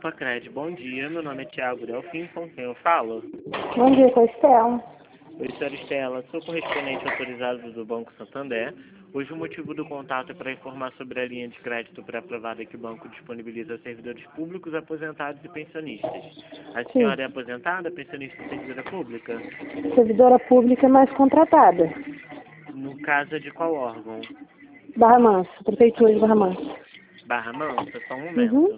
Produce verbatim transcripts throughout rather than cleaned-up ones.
Lupacred, bom dia. Meu nome é Thiago Delfim, com quem eu falo? Bom dia, com a Estela. Oi, senhora Estela. Sou correspondente autorizado do Banco Santander. Hoje o motivo do contato é para informar sobre a linha de crédito pré-aprovada que o banco disponibiliza a servidores públicos, aposentados e pensionistas. A Sim. senhora é aposentada, pensionista e servidora pública? Servidora pública mais contratada. No caso é de qual órgão? Barra Mansa, Prefeitura de Barra Mansa. Barra Mansa, só um momento. Uhum.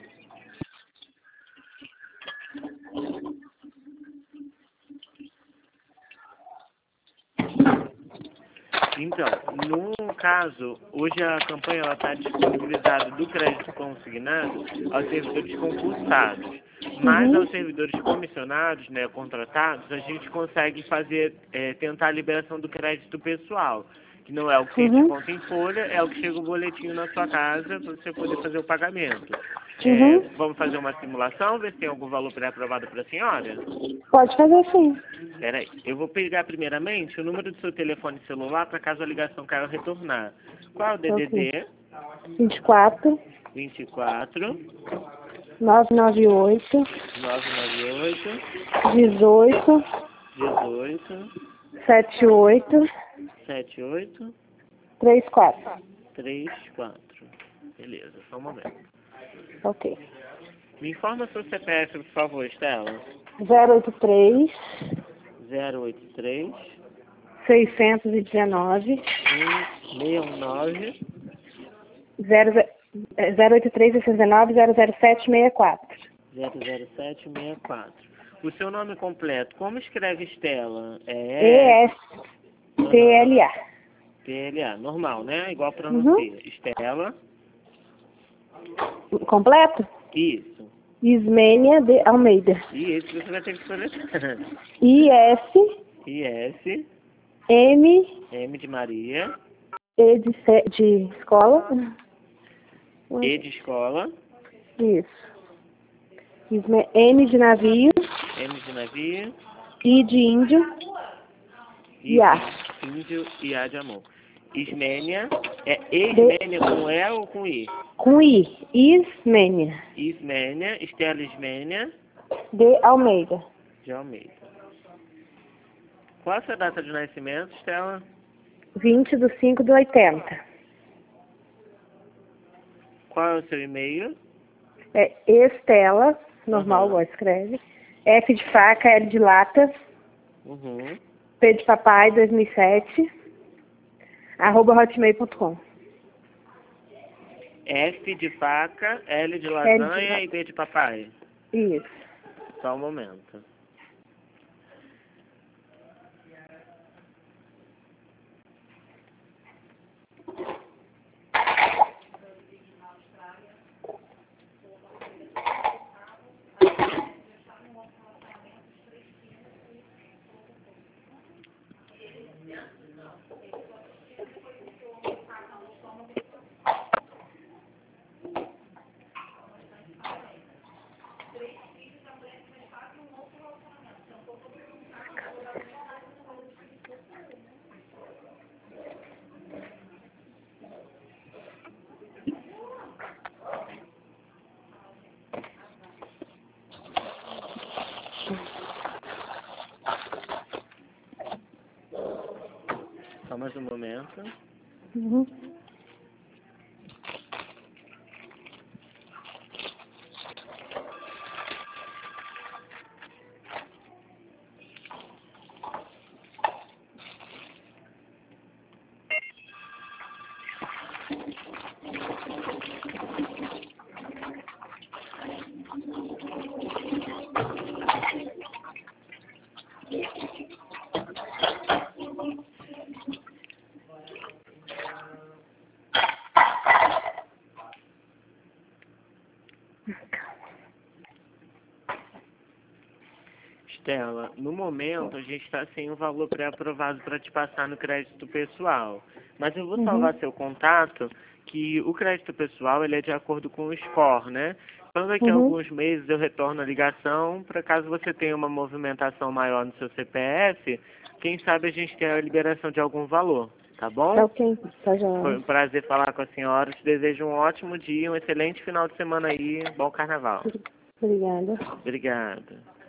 Então, no caso, hoje a campanha está disponibilizada do crédito consignado aos servidores concursados, mas Uhum. aos servidores comissionados, né, contratados, a gente consegue fazer, é, tentar a liberação do crédito pessoal, que não é o que tem Uhum. desconto em folha, é o que chega o boletim na sua casa para você poder fazer o pagamento. É, Uhum. vamos fazer uma simulação, ver se tem algum valor pré-aprovado para a senhora? Pode fazer sim. Peraí, eu vou pegar primeiramente o número do seu telefone celular para caso a ligação caia retornar. Qual é o D D D? Ok. vinte e quatro, vinte e quatro, novecentos e noventa e oito, novecentos e noventa e oito, dezoito, dezoito, setenta e oito, setenta e oito, trinta e quatro. trinta e quatro. Beleza, só um momento. Ok. Me informa seu C P F, por favor, Estela. zero oito três, zero oito três, seiscentos e dezenove, um seis um nove, zero oito três, seiscentos e dezenove, zero zero sete seis quatro. zero zero sete seis quatro. O seu nome completo, como escreve Estela? E É S T L A. T L A, normal, né? Igual pronuncia. Uhum. Estela. Completo? Isso. Ismênia de Almeida. E esse você vai ter que soletrar. I S I S, M M de Maria, E de, ce- de escola. E de escola, Isso. Isme- N de navio. M de navio, I de índio. I E A. de índio e A de amor. Ismênia, é Ismênia com E ou com I? Com I. Ismênia Ismênia, Estela Ismênia de Almeida. de Almeida. Qual é a sua data de nascimento, Estela? vinte de cinco de oitenta. Qual é o seu e-mail? É Estela, normal, Uhum. igual escreve. F de faca, L de lata. Uhum. P de papai, dois mil e sete. Arroba hotmail ponto com. F de faca, L de L lasanha de... e B de papai. Isso. Só um momento. Só mais um momento. Uhum. Estela, no momento a gente está sem o valor pré-aprovado para te passar no crédito pessoal. Mas eu vou Uhum. salvar seu contato, que o crédito pessoal ele é de acordo com o score, né? Então daqui a Uhum. alguns meses eu retorno a ligação para caso você tenha uma movimentação maior no seu C P F, quem sabe a gente tenha a liberação de algum valor, tá bom? Tá ok, tá Foi joia. um prazer falar com a senhora. Te desejo um ótimo dia, um excelente final de semana aí. Bom carnaval. Obrigada. Obrigada.